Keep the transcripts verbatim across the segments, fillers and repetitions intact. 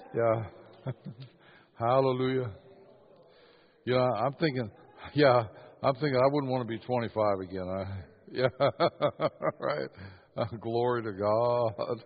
Yeah. Hallelujah. Yeah, I'm thinking, yeah, I'm thinking I wouldn't want to be twenty-five again. I, yeah, right. Uh, glory to God.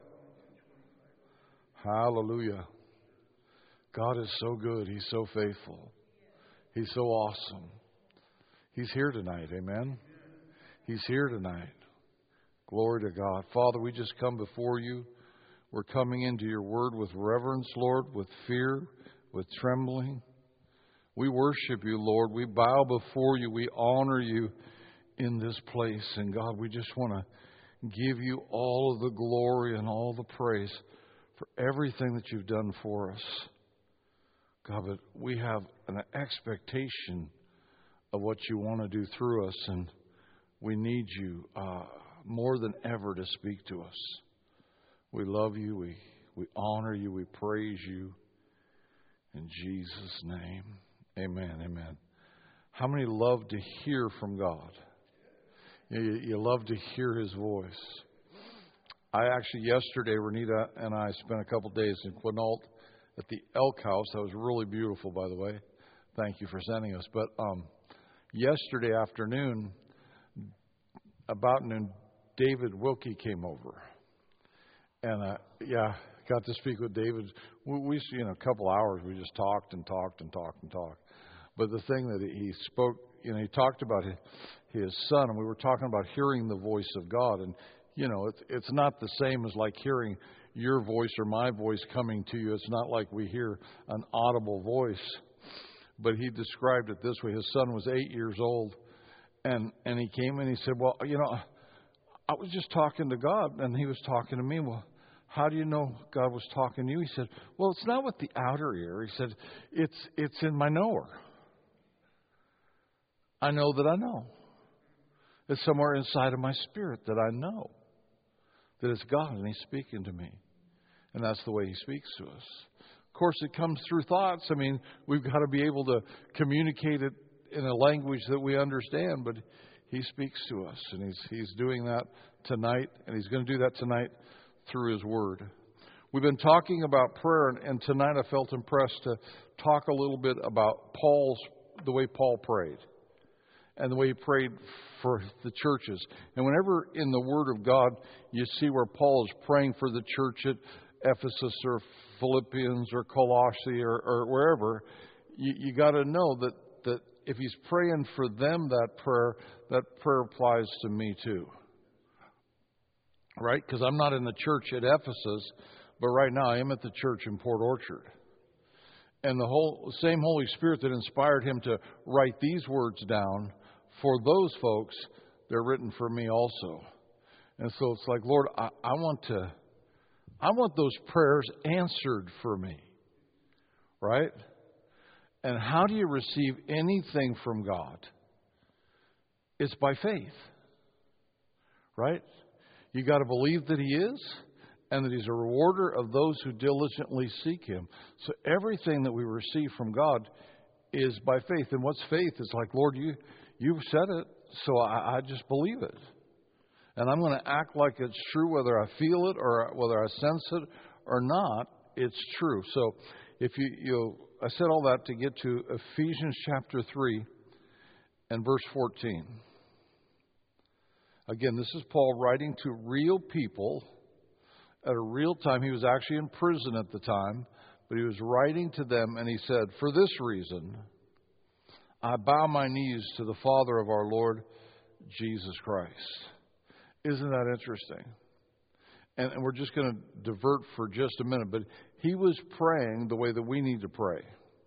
Hallelujah. God is so good. He's so faithful. He's so awesome. He's here tonight. Amen. He's here tonight. Glory to God. Father, we just come before you. We're coming into your word with reverence, Lord, with fear, with trembling. We worship you, Lord. We bow before you. We honor you in this place. And God, we just want to give you all of the glory and all the praise for everything that you've done for us. God, but we have an expectation of what you want to do through us, and we need you uh, more than ever to speak to us. We love you. We, we honor you. We praise you. In Jesus' name, amen, amen. How many love to hear from God? You, you love to hear his voice. I actually, yesterday, Renita and I spent a couple days in Quinault at the Elk House. That was really beautiful, by the way. Thank you for sending us. But um, yesterday afternoon, about noon, David Wilkie came over. And, uh, yeah, got to speak with David. We, we, you know, a couple hours, we just talked and talked and talked and talked. But the thing that he spoke, you know, he talked about his, his son, and we were talking about hearing the voice of God. And, you know, it's, it's not the same as like hearing your voice or my voice coming to you. It's not like we hear an audible voice. But he described it this way. His son was eight years old, and, and he came and he said, well, you know, I was just talking to God, and he was talking to me. Well, how do you know God was talking to you? He said, well, it's not with the outer ear. He said, it's it's in my knower. I know that I know. It's somewhere inside of my spirit that I know that it's God, and he's speaking to me. And that's the way he speaks to us. Of course, it comes through thoughts. I mean, we've got to be able to communicate it in a language that we understand, but he speaks to us, and he's he's doing that tonight, and he's going to do that tonight through his word. We've been talking about prayer, and, and tonight I felt impressed to talk a little bit about Paul's, the way Paul prayed, and the way he prayed for the churches. And whenever in the Word of God you see where Paul is praying for the church at Ephesus or Philippians or Colossae or, or wherever, you, you got to know that, that if he's praying for them, that prayer, that prayer applies to me too. Right? Because I'm not in the church at Ephesus, but right now I am at the church in Port Orchard. And the whole same Holy Spirit that inspired him to write these words down, for those folks, they're written for me also. And so it's like, Lord, I, I want to, I want those prayers answered for me. Right? And how do you receive anything from God? It's by faith. Right? You got to believe that he is, and that he's a rewarder of those who diligently seek him. So everything that we receive from God is by faith. And what's faith? It's like, Lord, you, you've said it, so I, I just believe it. And I'm going to act like it's true, whether I feel it or whether I sense it or not, it's true. So if you, you I said all that to get to Ephesians chapter three and verse fourteen. Again, this is Paul writing to real people at a real time. He was actually in prison at the time, but he was writing to them, and he said, for this reason, I bow my knees to the Father of our Lord Jesus Christ. Isn't that interesting? And, and we're just going to divert for just a minute, but he was praying the way that we need to pray.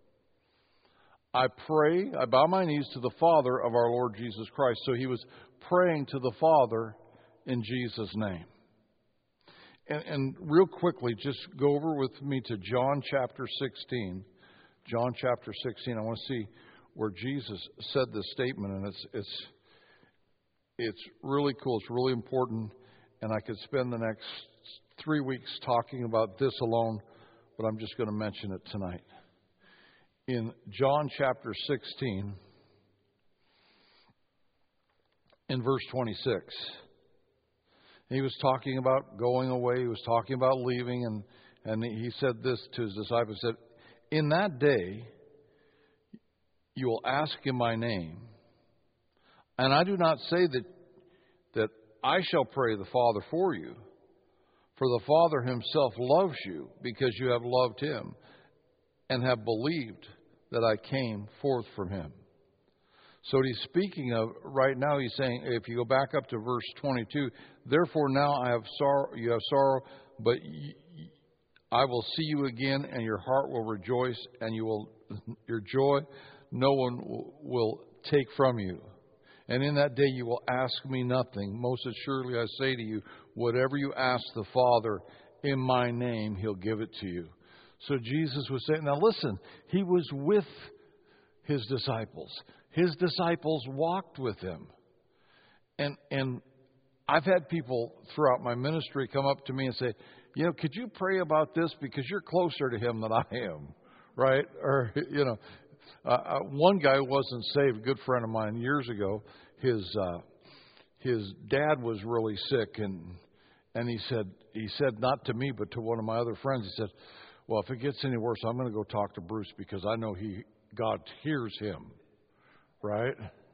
I pray, I bow my knees to the Father of our Lord Jesus Christ. So he was praying to the Father in Jesus' name. And, and real quickly, just go over with me to John chapter sixteen. John chapter sixteen. I want to see where Jesus said this statement, and it's it's it's really cool. It's really important, and I could spend the next three weeks talking about this alone, but I'm just going to mention it tonight. In John chapter sixteen, in verse twenty-six, he was talking about going away. He was talking about leaving, and, And he said this to his disciples, he said, in that day you will ask in my name. And I do not say that that I shall pray the Father for you, for the Father himself loves you, because you have loved him and have believed that I came forth from him. So what he's speaking of right now, he's saying, if you go back up to verse twenty-two, therefore now I have sorrow, you have sorrow, but y- I will see you again, and your heart will rejoice, and you will your joy no one will take from you. And in that day you will ask me nothing. Most assuredly I say to you, whatever you ask the Father in my name, he'll give it to you. So Jesus was saying, now listen, he was with his disciples. His disciples walked with him. And and I've had people throughout my ministry come up to me and say, you know, could you pray about this because you're closer to him than I am, right? Or, you know, uh, one guy who wasn't saved, a good friend of mine years ago, his uh, his dad was really sick, and and he said he said not to me but to one of my other friends. He said, well, if it gets any worse, I'm going to go talk to Bruce because I know he God hears him, right?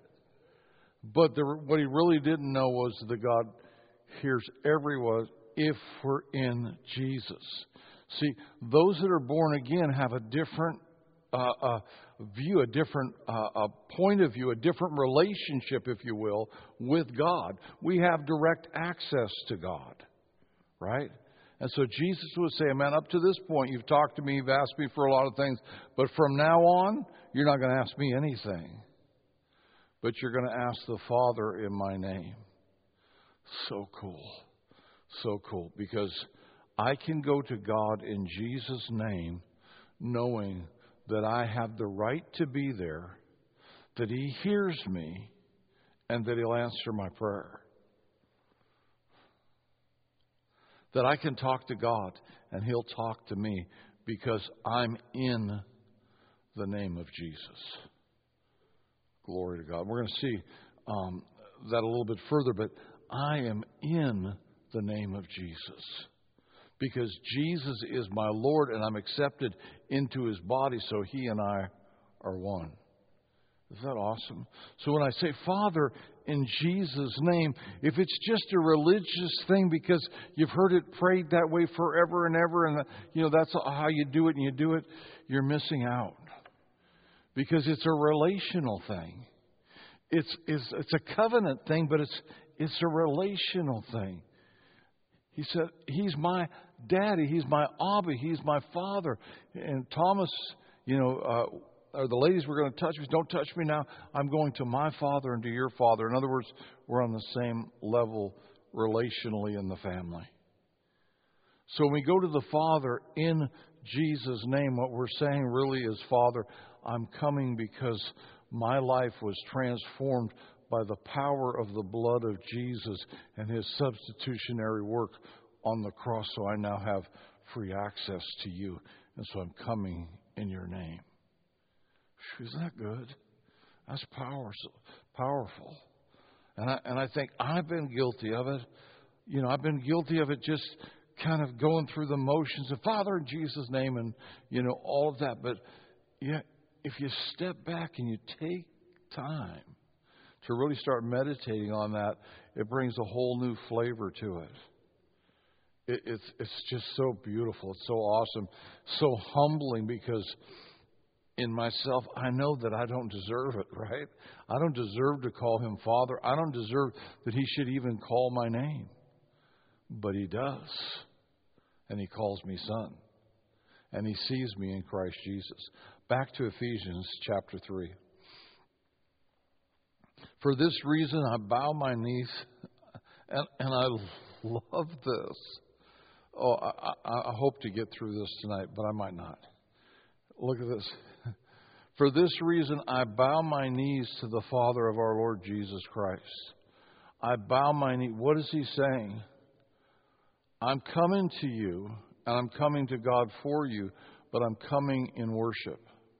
But the, what he really didn't know was that God hears everyone if we're in Jesus. See, those that are born again have a different uh, uh, view, a different uh, a point of view, a different relationship, if you will, with God. We have direct access to God, right? And so Jesus would say, man, up to this point, you've talked to me, you've asked me for a lot of things, but from now on, you're not going to ask me anything. But you're going to ask the Father in my name. So cool. So cool. Because I can go to God in Jesus' name knowing that I have the right to be there, that he hears me, and that he'll answer my prayer. That I can talk to God and he'll talk to me because I'm in the name of Jesus. Glory to God. We're going to see um, that a little bit further, but I am in the name of Jesus because Jesus is my Lord and I'm accepted into his body, so he and I are one. Is that awesome? So when I say, Father, in Jesus' name, if it's just a religious thing because you've heard it prayed that way forever and ever, and you know that's how you do it and you do it, you're missing out. Because it's a relational thing. It's, it's, it's a covenant thing, but it's, it's a relational thing. He said, he's my daddy, he's my Abba, he's my father. And Thomas, you know, uh, or the ladies were going to touch me. Don't touch me now. I'm going to my Father and to your Father. In other words, we're on the same level relationally in the family. So when we go to the Father in Jesus' name, what we're saying really is, Father, I'm coming because my life was transformed by the power of the blood of Jesus and his substitutionary work on the cross. So I now have free access to you. And so I'm coming in your name. Isn't that good? That's power, powerful. And I, and I think I've been guilty of it. You know, I've been guilty of it just kind of going through the motions of Father in Jesus' name and, you know, all of that. But yeah, if you step back and you take time to really start meditating on that, it brings a whole new flavor to it. it it's, it's just so beautiful. It's so awesome, so humbling because in myself, I know that I don't deserve it, right? I don't deserve to call him Father. I don't deserve that he should even call my name. But he does. And he calls me son. And he sees me in Christ Jesus. Back to Ephesians chapter three. For this reason, I bow my knees. And, and I love this. Oh, I, I, I hope to get through this tonight, but I might not. Look at this. For this reason, I bow my knees to the Father of our Lord Jesus Christ. I bow my knee. What is he saying? I'm coming to you, and I'm coming to God for you, but I'm coming in worship.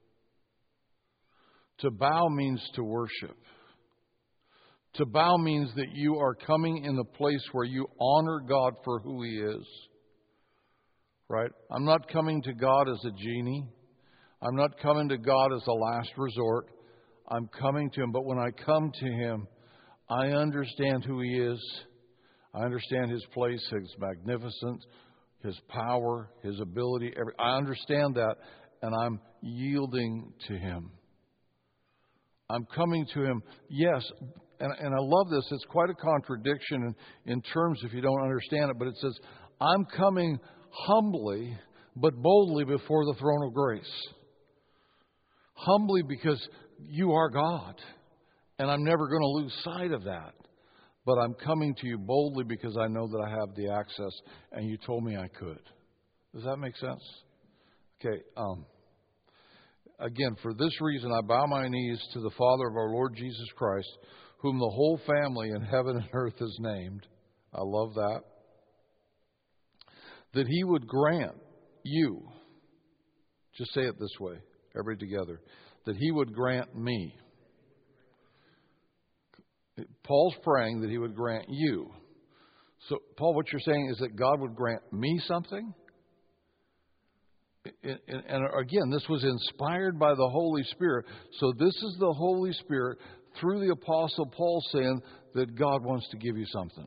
To bow means to worship. To bow means that you are coming in the place where you honor God for who he is. Right? I'm not coming to God as a genie. I'm not coming to God as a last resort. I'm coming to Him. But when I come to Him, I understand who He is. I understand His place, His magnificence, His power, His ability. Every, I understand that, and I'm yielding to Him. I'm coming to Him, yes, and, and I love this. It's quite a contradiction in, in terms if you don't understand it, but it says, I'm coming humbly but boldly before the throne of grace. Humbly because you are God, and I'm never going to lose sight of that. But I'm coming to you boldly because I know that I have the access, and you told me I could. Does that make sense? Okay. Um, again, for this reason, I bow my knees to the Father of our Lord Jesus Christ, whom the whole family in heaven and earth is named. I love that. That He would grant you, just say it this way, everybody together, that He would grant me. Paul's praying that He would grant you. So, Paul, what you're saying is that God would grant me something? And again, this was inspired by the Holy Spirit. So this is the Holy Spirit through the Apostle Paul saying that God wants to give you something.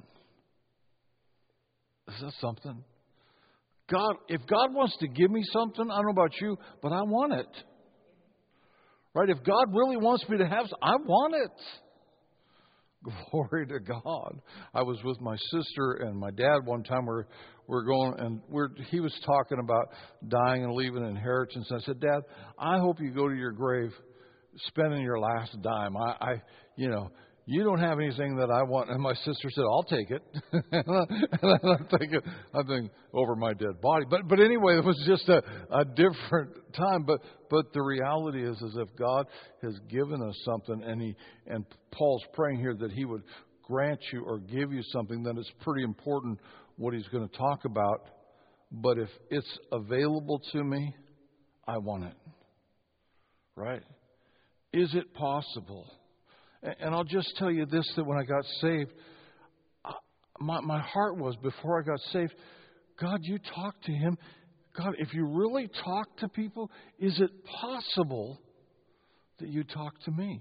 Is that something? God, if God wants to give me something, I don't know about you, but I want it. Right? If God really wants me to have something, I want it. Glory to God. I was with my sister and my dad one time. We're, we're going, and we're, he was talking about dying and leaving an inheritance. And I said, Dad, I hope you go to your grave spending your last dime. I, I you know, you don't have anything that I want. And my sister said, I'll take it. And I'm thinking, I'm thinking over my dead body. But but anyway, it was just a, a different time. But but the reality is, is if God has given us something, and he and Paul's praying here that He would grant you or give you something, then it's pretty important what he's going to talk about. But if it's available to me, I want it. Right? Is it possible? And I'll just tell you this, that when I got saved, my, my heart was, before I got saved, God, you talk to Him. God, if you really talk to people, is it possible that you talk to me?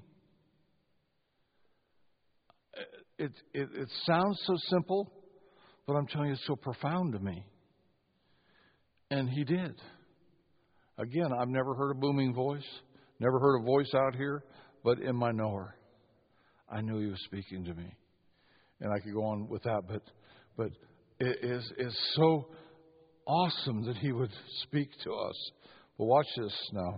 It, it, it sounds so simple, but I'm telling you, it's so profound to me. And He did. Again, I've never heard a booming voice, never heard a voice out here, but in my knower, I knew He was speaking to me. And I could go on with that, but but it is is so awesome that He would speak to us. Well, watch this now.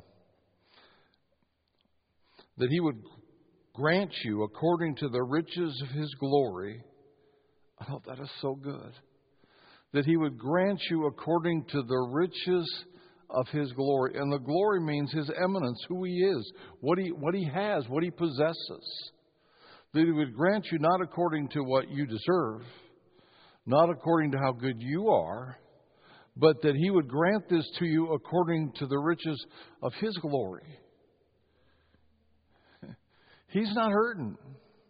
That He would grant you according to the riches of His glory. Oh, that is so good. That He would grant you according to the riches of His glory. And the glory means His eminence, who He is, what He what He has, what He possesses. That He would grant you not according to what you deserve, not according to how good you are, but that He would grant this to you according to the riches of His glory. He's not hurting.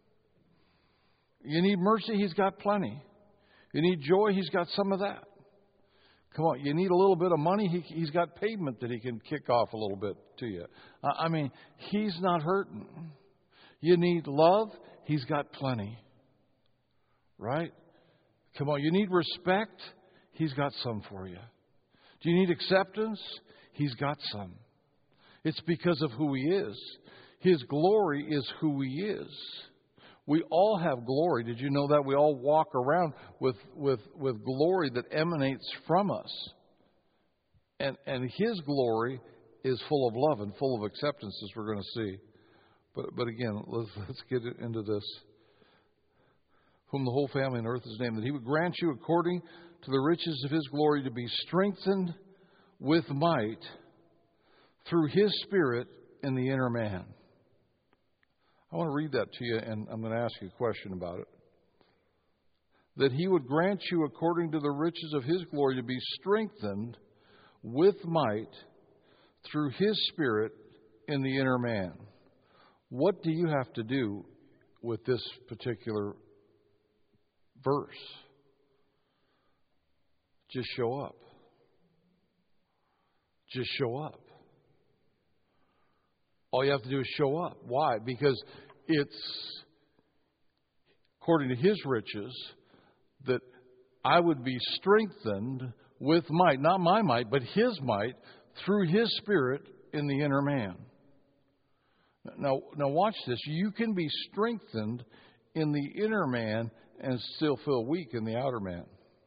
You need mercy, He's got plenty. You need joy, He's got some of that. Come on, you need a little bit of money, he, He's got pavement that He can kick off a little bit to you. I mean, He's not hurting. You need love, He's got plenty. Right? Come on, you need respect, He's got some for you. Do you need acceptance? He's got some. It's because of who He is. His glory is who He is. We all have glory. Did you know that? We all walk around with with, with glory that emanates from us. And, and His glory is full of love and full of acceptance, as we're going to see. But but again, let's, let's get into this. Whom the whole family on earth is named, that He would grant you according to the riches of His glory to be strengthened with might through His Spirit in the inner man. I want to read that to you, and I'm going to ask you a question about it. That He would grant you according to the riches of His glory to be strengthened with might through His Spirit in the inner man. What do you have to do with this particular verse? Just show up. Just show up. All you have to do is show up. Why? Because it's, according to His riches, that I would be strengthened with might, not my might, but His might, through His Spirit in the inner man. Now, now watch this. You can be strengthened in the inner man and still feel weak in the outer man.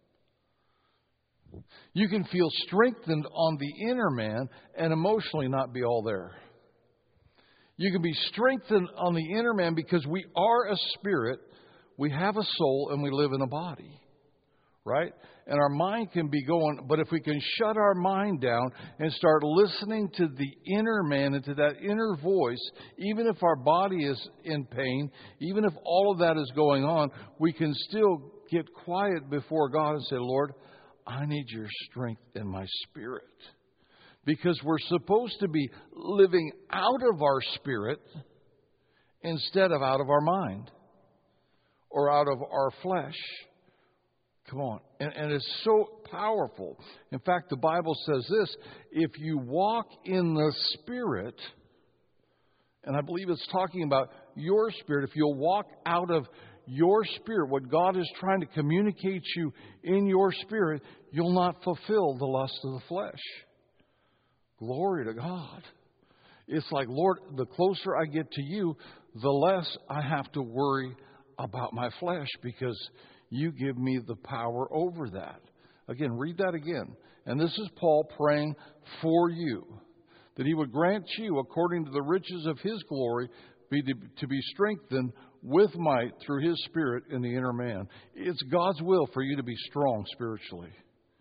You can feel strengthened on the inner man and emotionally not be all there. You can be strengthened on the inner man because we are a spirit, we have a soul, and we live in a body. Right? And our mind can be going, but if we can shut our mind down and start listening to the inner man and to that inner voice, even if our body is in pain, even if all of that is going on, we can still get quiet before God and say, Lord, I need your strength in my spirit. Because we're supposed to be living out of our spirit instead of out of our mind or out of our flesh. Come on. And, and it's so powerful. In fact, the Bible says this, if you walk in the Spirit, and I believe it's talking about your spirit, if you'll walk out of your spirit, what God is trying to communicate you in your spirit, you'll not fulfill the lust of the flesh. Glory to God. It's like, Lord, the closer I get to you, the less I have to worry about my flesh because you give me the power over that. Again, read that again. And this is Paul praying for you, that He would grant you, according to the riches of His glory, be to, to be strengthened with might through His Spirit in the inner man. It's God's will for you to be strong spiritually.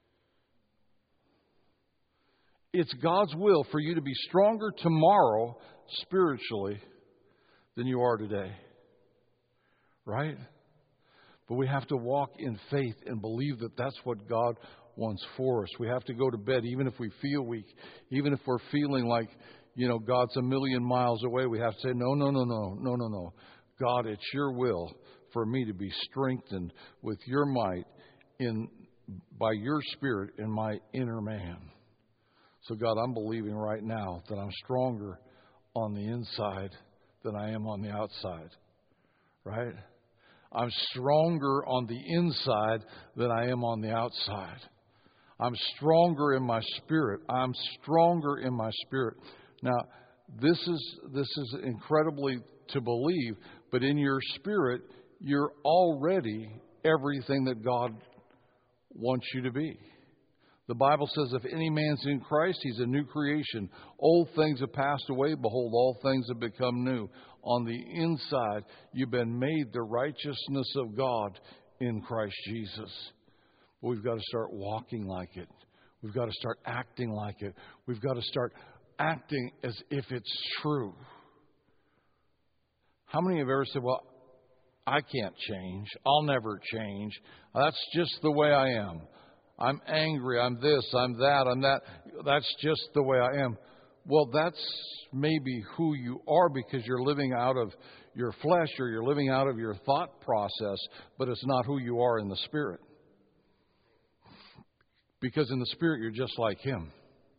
It's God's will for you to be stronger tomorrow spiritually than you are today. Right? But we have to walk in faith and believe that that's what God wants for us. We have to go to bed even if we feel weak, even if we're feeling like, you know, God's a million miles away. We have to say, no, no, no, no, no, no, no. God, it's your will for me to be strengthened with your might in by your Spirit in my inner man. So, God, I'm believing right now that I'm stronger on the inside than I am on the outside. Right? I'm stronger on the inside than I am on the outside. I'm stronger in my spirit. I'm stronger in my spirit. Now, this is this is incredibly to believe, but in your spirit, you're already everything that God wants you to be. The Bible says, if any man's in Christ, he's a new creation. Old things have passed away. Behold, all things have become new. On the inside, you've been made the righteousness of God in Christ Jesus. But we've got to start walking like it. We've got to start acting like it. We've got to start acting as if it's true. How many have ever said, well, I can't change. I'll never change. That's just the way I am. I'm angry, I'm this, I'm that, I'm that. That's just the way I am. Well, that's maybe who you are because you're living out of your flesh or you're living out of your thought process, but it's not who you are in the Spirit. Because in the Spirit, you're just like Him.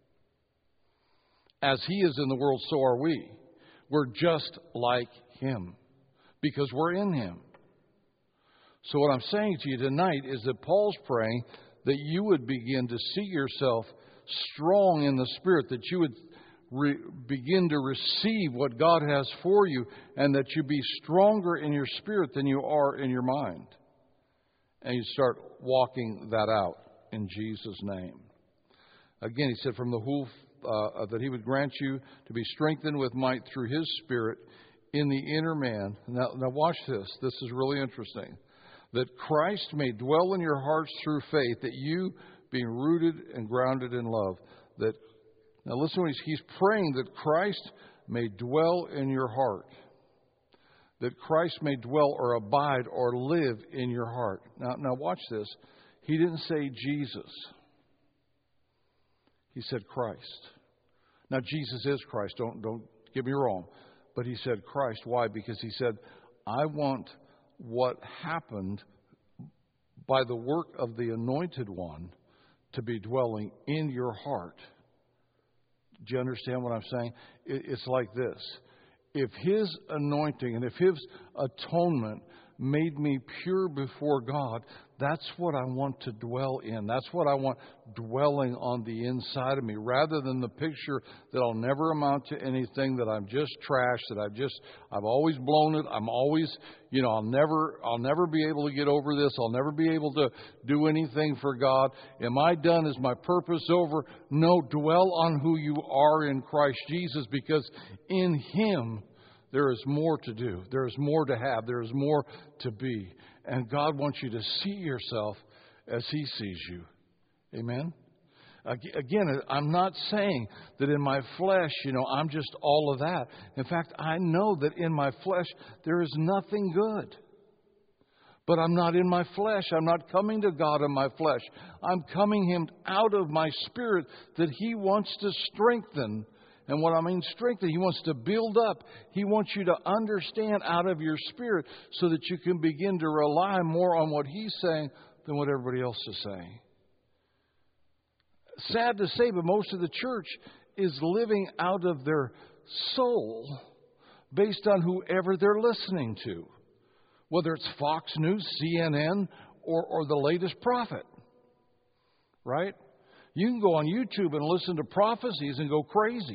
As He is in the world, so are we. We're just like Him because we're in Him. So what I'm saying to you tonight is that Paul's praying that you would begin to see yourself strong in the Spirit, that you would re- begin to receive what God has for you, and that you be stronger in your spirit than you are in your mind. And you start walking that out in Jesus' name. Again, he said from the whole, uh, that He would grant you to be strengthened with might through His Spirit in the inner man. Now, now watch this. This is really interesting. That Christ may dwell in your hearts through faith, that you, being rooted and grounded in love, that, now listen to what he's, he's praying, that Christ may dwell in your heart. That Christ may dwell or abide or live in your heart. Now, now watch this. He didn't say Jesus. He said Christ. Now, Jesus is Christ. Don't, don't get me wrong. But he said Christ. Why? Because he said, I want what happened by the work of the Anointed One to be dwelling in your heart Do you understand what I'm saying? It's like this. If His anointing and if His atonement made me pure before God, that's what I want to dwell in. That's what I want dwelling on the inside of me, rather than the picture that I'll never amount to anything, that I'm just trash, that I've just, I've always blown it. I'm always, you know, I'll never, I'll never be able to get over this. I'll never be able to do anything for God. Am I done? Is my purpose over? No, dwell on who you are in Christ Jesus, because in Him there is more to do. There is more to have. There is more to be. And God wants you to see yourself as He sees you. Amen? Again, I'm not saying that in my flesh, you know, I'm just all of that. In fact, I know that in my flesh there is nothing good. But I'm not in my flesh. I'm not coming to God in my flesh. I'm coming Him out of my spirit that He wants to strengthen. And what I mean strengthen, He wants to build up. He wants you to understand out of your spirit so that you can begin to rely more on what He's saying than what everybody else is saying. Sad to say, but most of the church is living out of their soul based on whoever they're listening to. Whether it's Fox News, C N N, or, or the latest prophet. Right? You can go on YouTube and listen to prophecies and go crazy.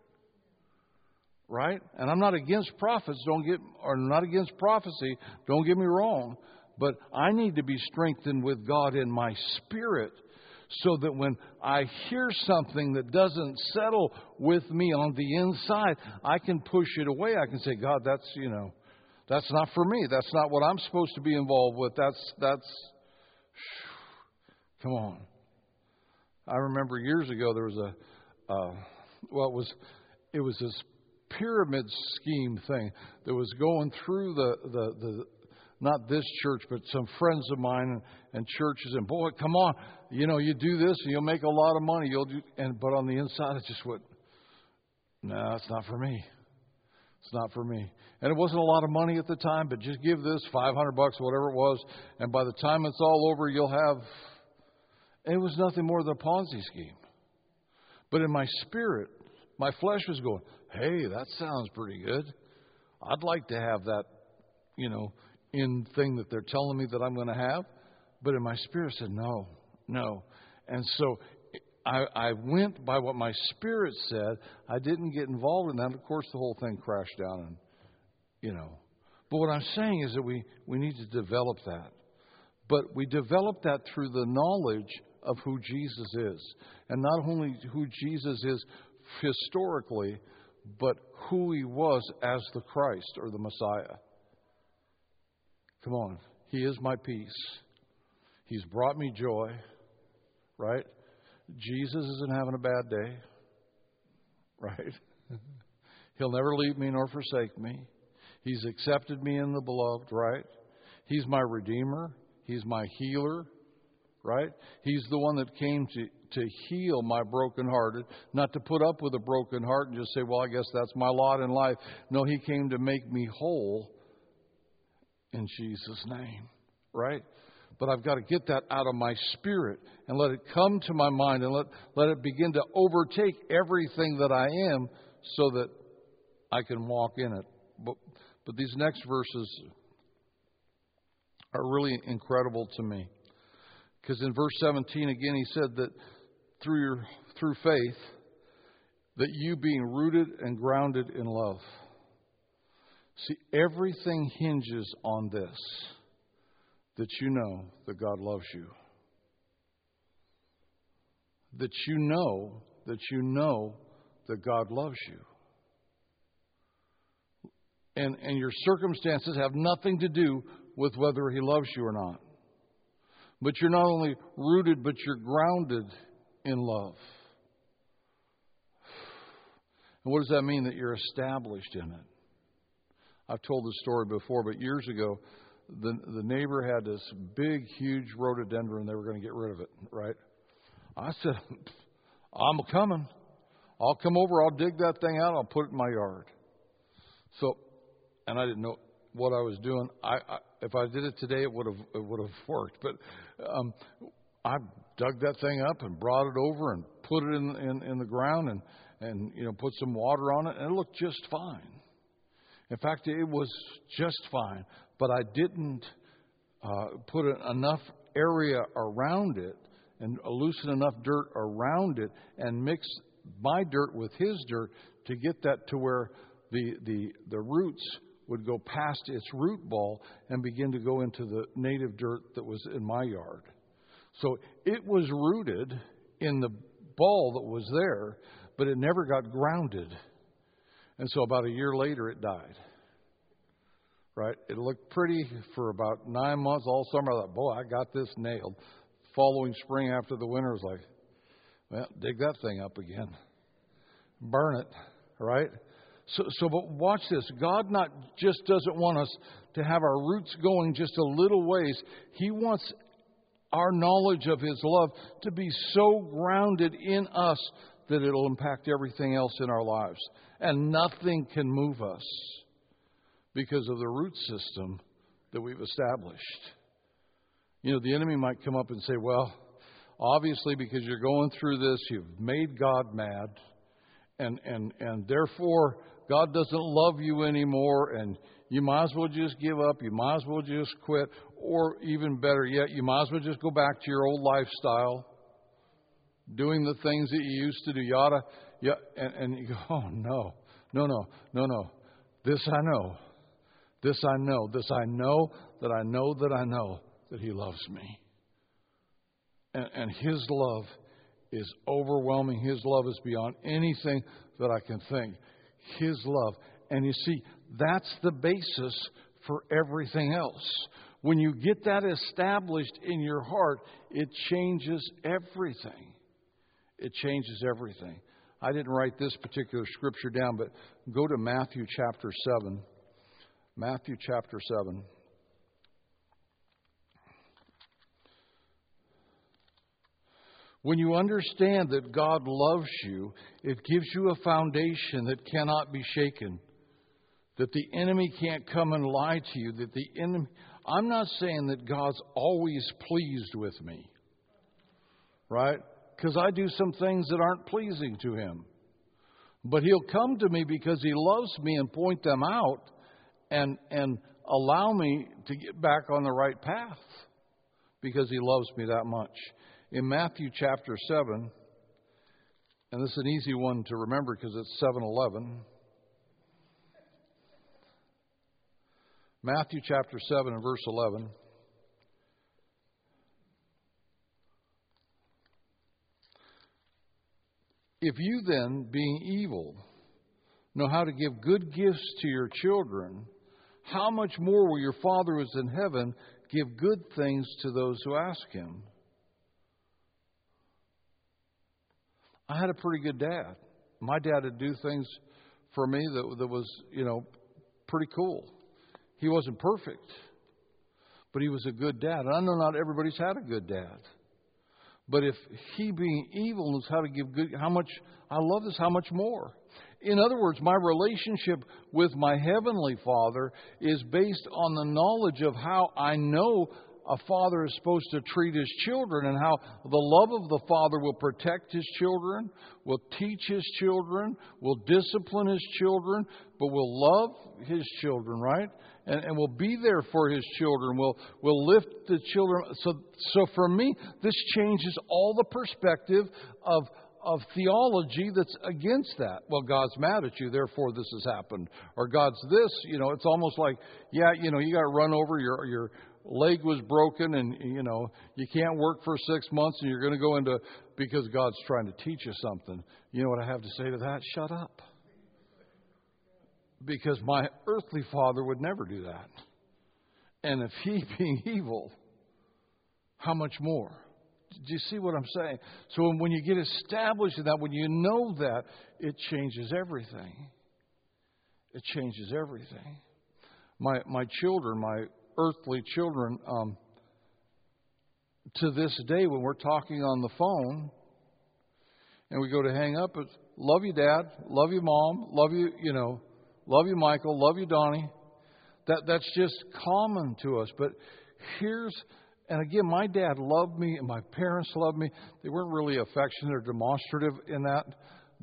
Right? And I'm not against prophets, don't get, or not against prophecy, don't get me wrong. But I need to be strengthened with God in my spirit so that when I hear something that doesn't settle with me on the inside, I can push it away. I can say, God, that's, you know, that's not for me. That's not what I'm supposed to be involved with. That's, that's, come on. I remember years ago there was a, uh, well, it was, it was this pyramid scheme thing that was going through the, the, the not this church, but some friends of mine and, and churches. And boy, come on, you know, you do this and you'll make a lot of money. You'll do, and but on the inside, it just went, no, it's not for me. It's not for me. And it wasn't a lot of money at the time, but just give this five hundred bucks, whatever it was, and by the time it's all over, you'll have. It was nothing more than a Ponzi scheme. But in my spirit, my flesh was going, hey, that sounds pretty good. I'd like to have that, you know, in thing that they're telling me that I'm going to have. But in my spirit said, no, no. And so I, I went by what my spirit said. I didn't get involved in that. Of course, the whole thing crashed down. And, you know. But what I'm saying is that we, we need to develop that. But we develop that through the knowledge of who Jesus is. And not only who Jesus is historically, but who He was as the Christ or the Messiah. Come on. He is my peace. He's brought me joy. Right? Jesus isn't having a bad day. Right? He'll never leave me nor forsake me. He's accepted me in the beloved. Right? He's my Redeemer. He's my healer. Right? He's the one that came to, to heal my brokenhearted, not to put up with a broken heart and just say, well, I guess that's my lot in life. No, He came to make me whole in Jesus' name. Right? But I've got to get that out of my spirit and let it come to my mind and let, let it begin to overtake everything that I am so that I can walk in it. But, but these next verses are really incredible to me. Because in verse seventeen, again, he said that through your through faith, that you being rooted and grounded in love. See, everything hinges on this, that you know that God loves you. That you know that you know that God loves you. And, and your circumstances have nothing to do with whether He loves you or not. But you're not only rooted, but you're grounded in love. And what does that mean? That you're established in it. I've told this story before, but years ago, the the neighbor had this big, huge rhododendron. They were going to get rid of it, right? I said, I'm coming. I'll come over. I'll dig that thing out. I'll put it in my yard. So, and I didn't know what I was doing. I, I if I did it today, it would have it would have worked. But um, I dug that thing up and brought it over and put it in in, in the ground. And and, you know, put some water on it, and it looked just fine. In fact, it was just fine, but I didn't uh, put enough area around it and loosen enough dirt around it and mix my dirt with his dirt to get that to where the, the, the roots would go past its root ball and begin to go into the native dirt that was in my yard. So it was rooted in the ball that was there, but it never got grounded. And so about a year later, it died. Right? It looked pretty for about nine months, all summer. I thought, boy, I got this nailed. Following spring after the winter was like, well, dig that thing up again. Burn it. Right? So, so, but watch this. God not just doesn't want us to have our roots going just a little ways. He wants our knowledge of His love to be so grounded in us that it'll impact everything else in our lives. And nothing can move us because of the root system that we've established. You know, the enemy might come up and say, well, obviously because you're going through this, you've made God mad, and, and, and therefore God doesn't love you anymore, and you might as well just give up, you might as well just quit, or even better yet, you might as well just go back to your old lifestyle, doing the things that you used to do. You ought to, yeah, and, and you go, oh no, no, no, no, no. This I know. This I know. This I know that I know that I know that He loves me. And, and His love is overwhelming. His love is beyond anything that I can think. His love. And you see, that's the basis for everything else. When you get that established in your heart, it changes everything. It changes everything. I didn't write this particular scripture down, but go to Matthew chapter seven. Matthew chapter seven. When you understand that God loves you, it gives you a foundation that cannot be shaken. That the enemy can't come and lie to you. That the enemy. I'm not saying that God's always pleased with me. Right? Because I do some things that aren't pleasing to Him. But He'll come to me because He loves me and point them out and, and allow me to get back on the right path. Because He loves me that much. In Matthew chapter seven, and this is an easy one to remember because it's seven eleven. Matthew chapter seven and verse eleven. If you then, being evil, know how to give good gifts to your children, how much more will your Father who is in heaven give good things to those who ask Him? I had a pretty good dad. My dad would do things for me that, that was, you know, pretty cool. He wasn't perfect, but he was a good dad. And I know not everybody's had a good dad. But if he, being evil, knows how to give good, how much, I love this, how much more? In other words, my relationship with my Heavenly Father is based on the knowledge of how I know a father is supposed to treat his children and how the love of the Father will protect his children, will teach his children, will discipline his children, but will love his children, right? And, and will be there for his children, will will lift the children. So, so for me, this changes all the perspective of of theology that's against that. Well, God's mad at you, therefore this has happened. Or God's this, you know, it's almost like, yeah, you know, you got to run over, your your leg was broken and, you know, you can't work for six months and you're going to go into, because God's trying to teach you something. You know what I have to say to that? Shut up. Because my earthly father would never do that. And if he being evil, how much more? Do you see what I'm saying? So when you get established in that, when you know that, it changes everything. It changes everything. My my children, my earthly children, um, to this day, when we're talking on the phone and we go to hang up, it's love you, Dad, love you, Mom, love you, you know, love you, Michael, love you, Donnie. That that's just common to us. But here's, and again, my dad loved me and my parents loved me. They weren't really affectionate or demonstrative in that, but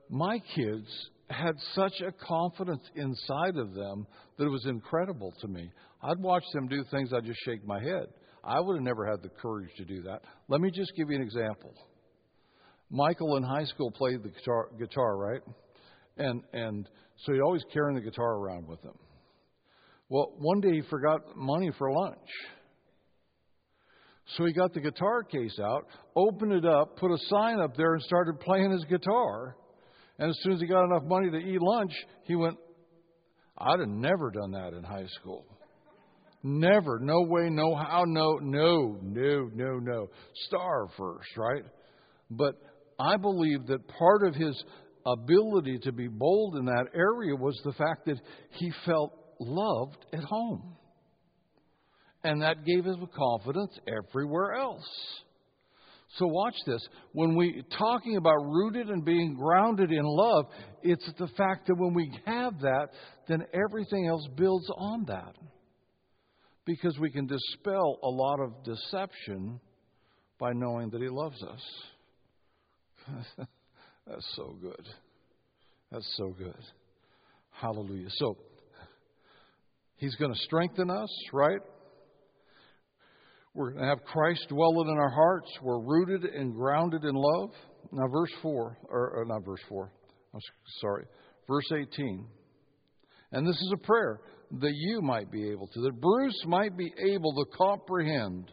my kids had such a confidence inside of them that it was incredible to me. I'd watch them do things, I'd just shake my head. I would have never had the courage to do that. Let me just give you an example. Michael in high school played the guitar, guitar right? And and so he'd always carrying the guitar around with him. Well, one day he forgot money for lunch. So he got the guitar case out, opened it up, put a sign up there, and started playing his guitar. And as soon as he got enough money to eat lunch, he went, I'd have never done that in high school. Never. No way, no how, no, no, no, no, no. Starve first, right? But I believe that part of his ability to be bold in that area was the fact that he felt loved at home. And that gave him confidence everywhere else. So watch this. When we talking about rooted and being grounded in love, it's the fact that when we have that, then everything else builds on that. Because we can dispel a lot of deception by knowing that He loves us. That's so good. That's so good. Hallelujah. So, He's going to strengthen us, right? We're going to have Christ dwelling in our hearts. We're rooted and grounded in love. Now, verse four, or, or not verse four, I'm sorry, verse eighteen. And this is a prayer that you might be able to, that Bruce might be able to comprehend.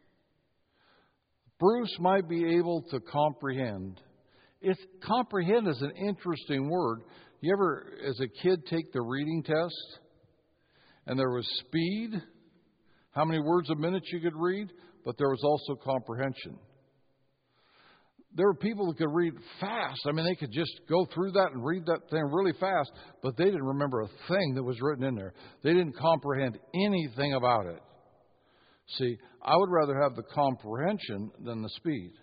Bruce might be able to comprehend. It's, comprehend is an interesting word. You ever, as a kid, take the reading test? And there was speed, how many words a minute you could read, but there was also comprehension. There were people who could read fast. I mean, they could just go through that and read that thing really fast, but they didn't remember a thing that was written in there. They didn't comprehend anything about it. See, I would rather have the comprehension than the speed.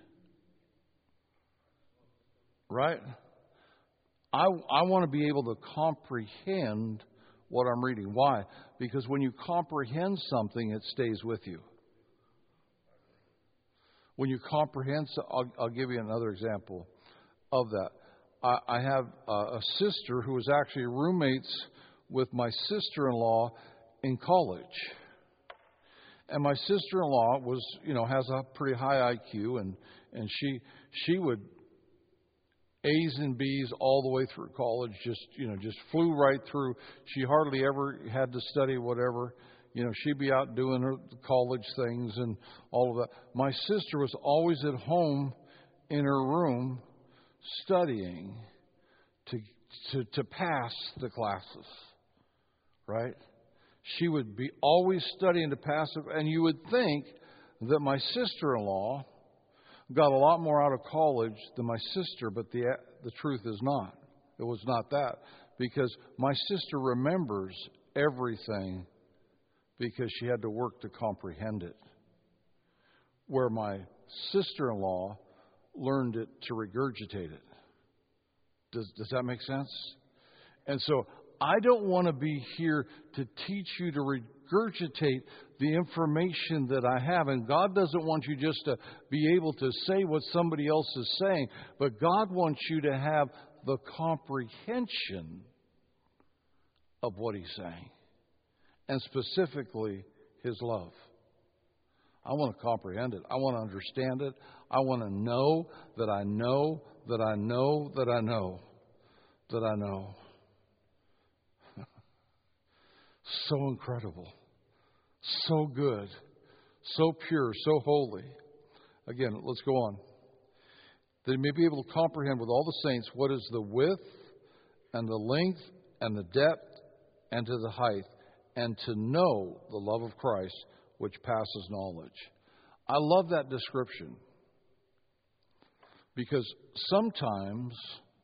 Right? I, I want to be able to comprehend what I'm reading. Why? Because when you comprehend something, it stays with you. When you comprehend, I'll, I'll give you another example of that. I, I have a, a sister who was actually roommates with my sister-in-law in college. And my sister-in-law was, you know, has a pretty high I Q, and, and she she would A's and B's all the way through college, just, you know, just flew right through. She hardly ever had to study whatever. You know, she'd be out doing her college things and all of that. My sister was always at home in her room studying to to, to pass the classes, right? She would be always studying to pass it. And you would think that my sister-in-law got a lot more out of college than my sister, but the the truth is not. It was not that. Because my sister remembers everything because she had to work to comprehend it. Where my sister-in-law learned it to regurgitate it. Does, does that make sense? And so I don't want to be here to teach you to regurgitate the information that I have. And God doesn't want you just to be able to say what somebody else is saying, but God wants you to have the comprehension of what He's saying, and specifically His love. I want to comprehend it. I want to understand it. I want to know that I know that I know that I know that I know. So incredible. So good. So pure. So holy. Again, let's go on. That He may be able to comprehend with all the saints what is the width and the length and the depth and to the height, and to know the love of Christ which passes knowledge. I love that description, because sometimes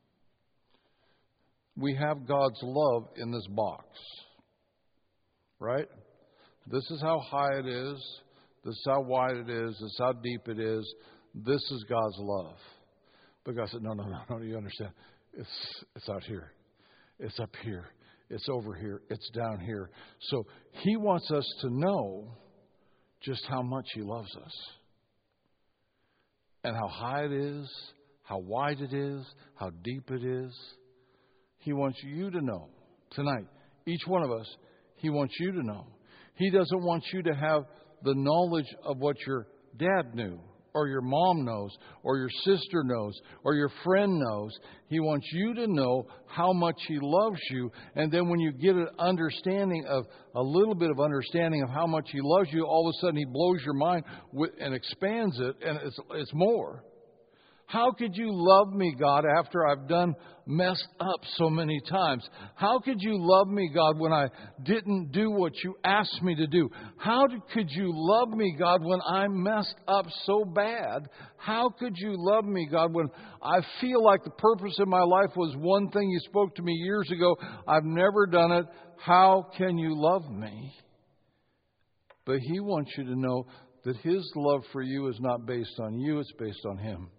we have God's love in this box, right? This is how high it is. This is how wide it is. This is how deep it is. This is God's love. But God said, no, no, no, no, you understand. It's, it's out here. It's up here. It's over here. It's down here. So He wants us to know just how much He loves us. And how high it is, how wide it is, how deep it is. He wants you to know tonight, each one of us, He wants you to know. He doesn't want you to have the knowledge of what your dad knew, or your mom knows, or your sister knows, or your friend knows. He wants you to know how much He loves you. And then when you get an understanding of, a little bit of understanding of how much He loves you, all of a sudden He blows your mind with, and expands it, and it's, it's more. How could you love me, God, after I've done messed up so many times? How could you love me, God, when I didn't do what you asked me to do? How did, could you love me, God, when I messed up so bad? How could you love me, God, when I feel like the purpose of my life was one thing you spoke to me years ago? I've never done it. How can you love me? But He wants you to know that His love for you is not based on you, it's based on Him.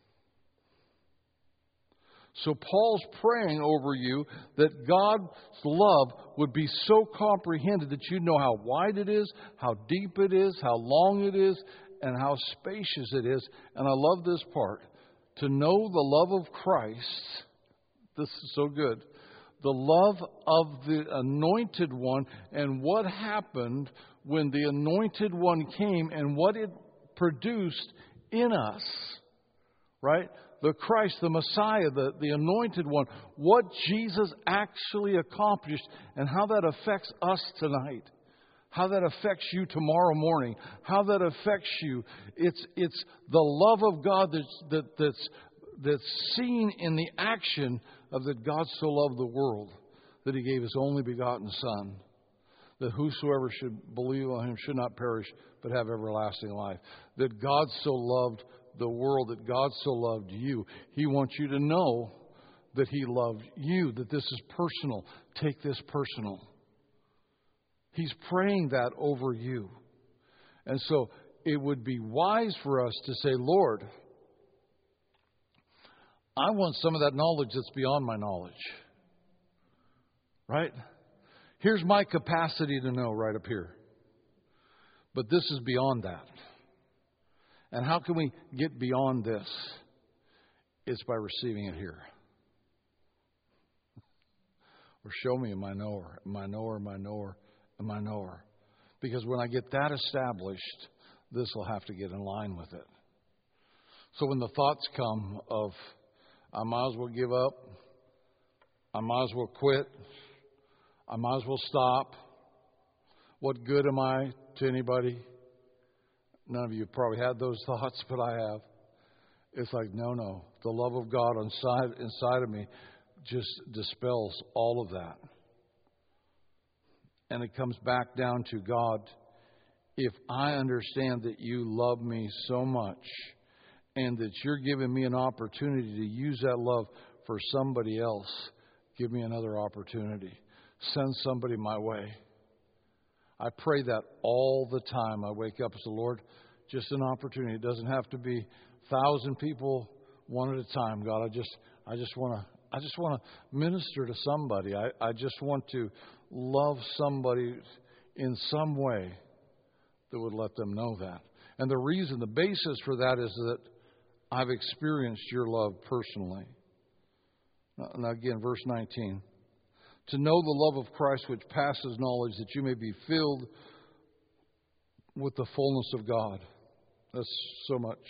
So Paul's praying over you that God's love would be so comprehended that you know how wide it is, how deep it is, how long it is, and how spacious it is. And I love this part. To know the love of Christ, this is so good, the love of the Anointed One, and what happened when the Anointed One came and what it produced in us, right? The Christ, the Messiah, the, the Anointed One, what Jesus actually accomplished and how that affects us tonight, how that affects you tomorrow morning, how that affects you. It's it's the love of God that's, that, that's, that's seen in the action of that God so loved the world that He gave His only begotten Son, that whosoever should believe on Him should not perish but have everlasting life. That God so loved the world, that God so loved you. He wants you to know that He loved you, that this is personal. Take this personal. He's praying that over you. And so it would be wise for us to say, Lord, I want some of that knowledge that's beyond my knowledge. Right? Here's my capacity to know right up here. But this is beyond that. And how can we get beyond this? It's by receiving it here. Or show me am I knower, am I knower, am I knower, am I knower. Because when I get that established, this will have to get in line with it. So when the thoughts come of, I might as well give up, I might as well quit, I might as well stop, what good am I to anybody? None of you probably had those thoughts, but I have. It's like, no, no. The love of God inside, inside of me just dispels all of that. And it comes back down to God, if I understand that you love me so much and that you're giving me an opportunity to use that love for somebody else, give me another opportunity. Send somebody my way. I pray that all the time. I wake up and say, Lord, just an opportunity. It doesn't have to be a thousand people one at a time. God, I just, I just want to, I just want to minister to somebody. I, I just want to love somebody in some way that would let them know that. And the reason, the basis for that is that I've experienced your love personally. Now again, verse nineteen. To know the love of Christ which passes knowledge, that you may be filled with the fullness of God. That's so much.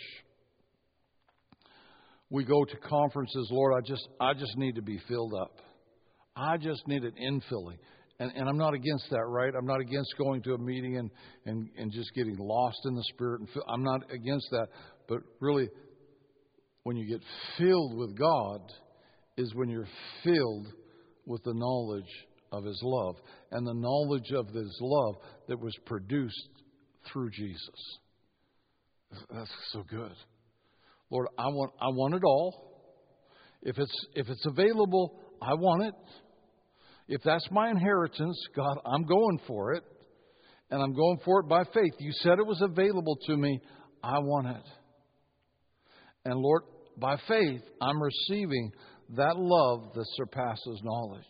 We go to conferences, Lord, I just I just need to be filled up. I just need an infilling. And, and I'm not against that, right? I'm not against going to a meeting and, and, and just getting lost in the Spirit. And fill, I'm not against that. But really, when you get filled with God is when you're filled with the knowledge of His love and the knowledge of His love that was produced through Jesus. That's so good. Lord, I want I want it all. If it's if it's available, I want it. If that's my inheritance, God, I'm going for it. And I'm going for it by faith. You said it was available to me. I want it. And Lord, by faith, I'm receiving that love that surpasses knowledge.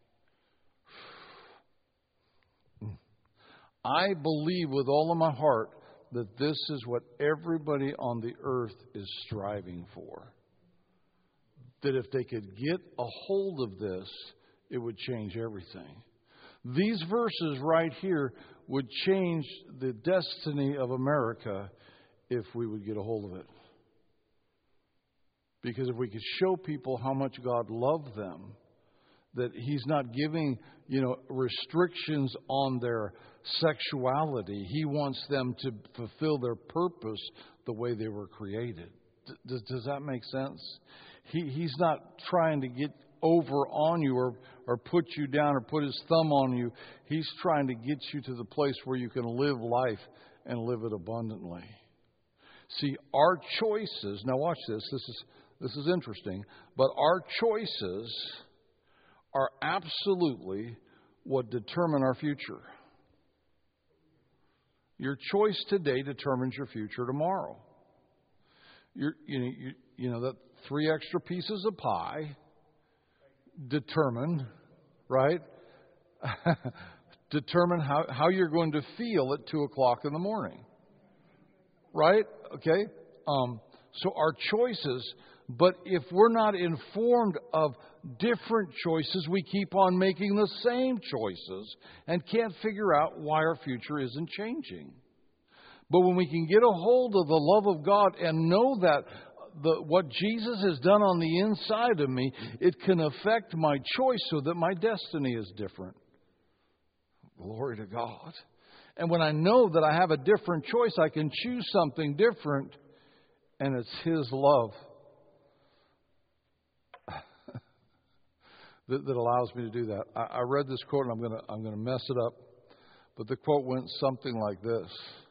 I believe with all of my heart that this is what everybody on the earth is striving for. that if they could get a hold of this, it would change everything. These verses right here would change the destiny of America if we would get a hold of it. Because if we could show people how much God loved them, that He's not giving, you know, restrictions on their sexuality. He wants them to fulfill their purpose the way they were created. Does, does that make sense? He, he's not trying to get over on you or, or put you down or put His thumb on you. He's trying to get you to the place where you can live life and live it abundantly. See, our choices, now watch this, this is this is interesting, but our choices are absolutely what determine our future. Your choice today determines your future tomorrow. You're, you know, you, you know that three extra pieces of pie determine, right? determine how, how you're going to feel at two o'clock in the morning. Right? Okay? Um, so our choices, but if we're not informed of different choices, we keep on making the same choices and can't figure out why our future isn't changing. But when we can get a hold of the love of God and know that the, what Jesus has done on the inside of me, it can affect my choice so that my destiny is different. Glory to God. And when I know that I have a different choice, I can choose something different, and it's His love that, that allows me to do that. I, I read this quote, and I'm going to I'm going to mess it up, but the quote went something like this: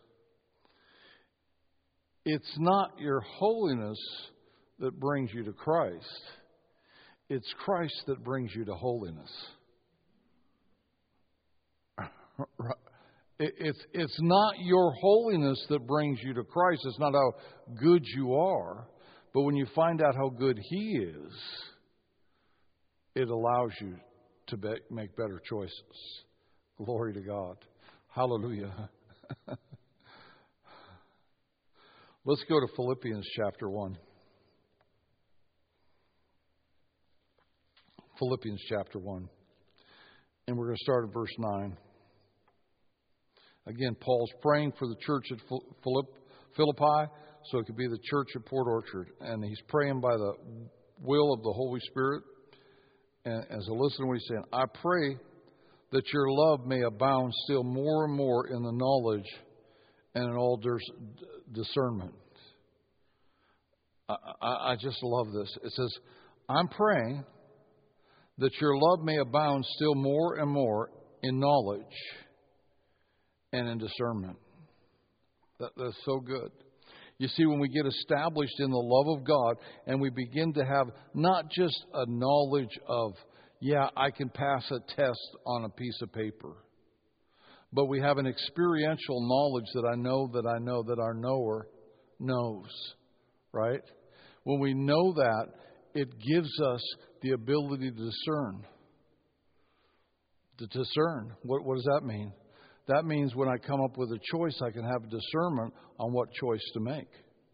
"It's not your holiness that brings you to Christ; it's Christ that brings you to holiness." It's, it's not your holiness that brings you to Christ. It's not how good you are. But when you find out how good He is, it allows you to be, make better choices. Glory to God. Hallelujah. Let's go to Philippians chapter one. Philippians chapter one. And we're going to start at verse nine. Again, Paul's praying for the church at Philippi, so it could be the church at Port Orchard. And he's praying by the will of the Holy Spirit. And as I listen to what he's saying, I pray that your love may abound still more and more in the knowledge and in all discernment. I, I, I just love this. It says, I'm praying that your love may abound still more and more in knowledge and in discernment. That, that's so good. You see, when we get established in the love of God and we begin to have not just a knowledge of, yeah, I can pass a test on a piece of paper, but we have an experiential knowledge that I know that I know that our knower knows, right? When we know that, it gives us the ability to discern. To discern. What, what does that mean? That means when I come up with a choice, I can have discernment on what choice to make.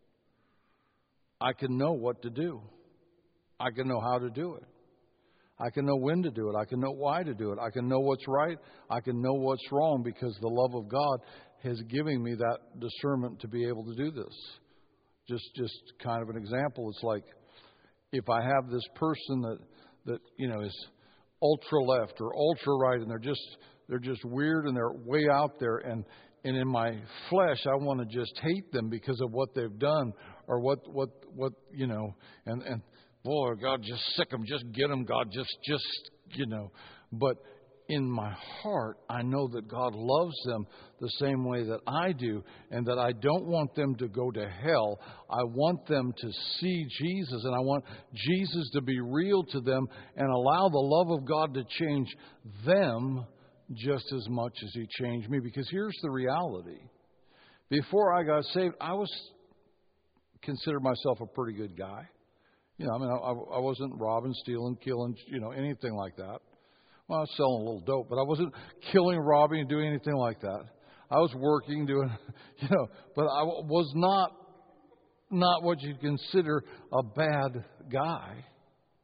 I can know what to do. I can know how to do it. I can know when to do it. I can know why to do it. I can know what's right. I can know what's wrong because the love of God has given me that discernment to be able to do this. Just, just kind of an example. It's like if I have this person that, that you know is ultra left or ultra right, and they're just They're just weird and they're way out there. And, and in my flesh, I want to just hate them because of what they've done or what, what, what you know. And, and boy, God, just sick them. Just get them, God. Just, just, you know. But in my heart, I know that God loves them the same way that I do and that I don't want them to go to hell. I want them to see Jesus, and I want Jesus to be real to them and allow the love of God to change them just as much as He changed me. Because here's the reality. Before I got saved, I was considered myself a pretty good guy. You know, I mean, I, I wasn't robbing, stealing, killing, you know, anything like that. Well, I was selling a little dope, but I wasn't killing, robbing, and doing anything like that. I was working, doing, you know, but I was not, not what you'd consider a bad guy.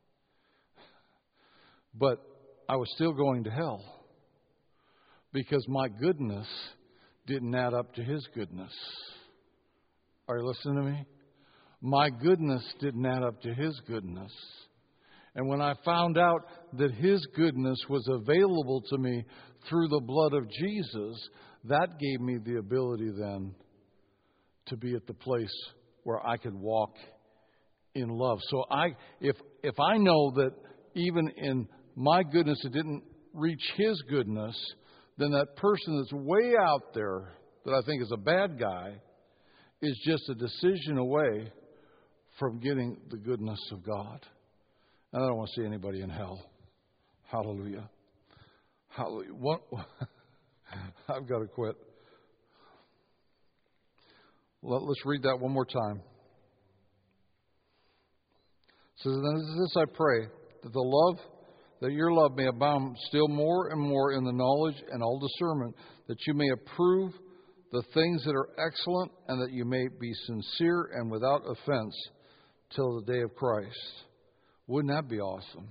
But I was still going to hell because my goodness didn't add up to His goodness. Are you listening to me? My goodness didn't add up to His goodness. And when I found out that His goodness was available to me through the blood of Jesus, that gave me the ability then to be at the place where I could walk in love. So I, if if I know that even in my goodness it didn't reach His goodness, then that person that's way out there that I think is a bad guy is just a decision away from getting the goodness of God. And I don't want to see anybody in hell. Hallelujah. Hallelujah. One, I've got to quit. Let, let's read that one more time. It says, "And this I pray, that the love, that your love may abound still more and more in the knowledge and all discernment, that you may approve the things that are excellent, and that you may be sincere and without offense till the day of Christ." Wouldn't that be awesome?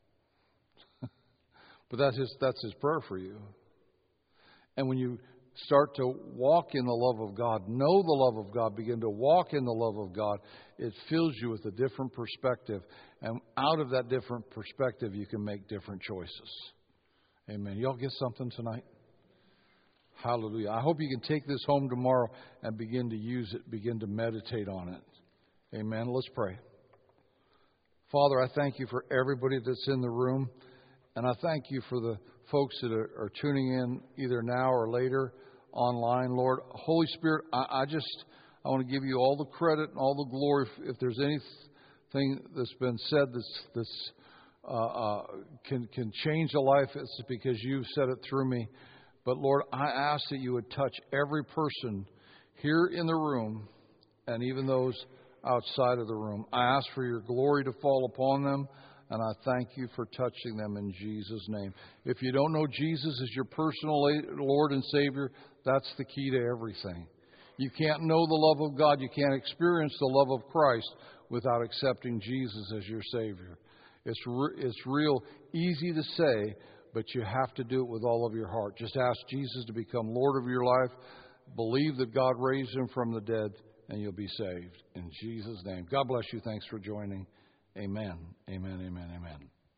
But that's his, that's his prayer for you. And when you start to walk in the love of God, know the love of God, begin to walk in the love of God, it fills you with a different perspective. And out of that different perspective, you can make different choices. Amen. Y'all get something tonight? Hallelujah. I hope you can take this home tomorrow and begin to use it, begin to meditate on it. Amen. Let's pray. Father, I thank you for everybody that's in the room. And I thank you for the folks that are, are tuning in either now or later online. Lord, Holy Spirit, I, I just, I want to give you all the credit and all the glory. If, if there's anything that's been said that's, that's uh, uh, can, can change a life, it's because you've said it through me. But Lord, I ask that you would touch every person here in the room and even those outside of the room. I ask for your glory to fall upon them, and I thank you for touching them in Jesus' name. If you don't know Jesus as your personal Lord and Savior, that's the key to everything. You can't know the love of God, you can't experience the love of Christ without accepting Jesus as your Savior. It's, re- it's real easy to say, but you have to do it with all of your heart. Just ask Jesus to become Lord of your life. Believe that God raised Him from the dead, and you'll be saved. In Jesus' name. God bless you. Thanks for joining. Amen. Amen. Amen. Amen.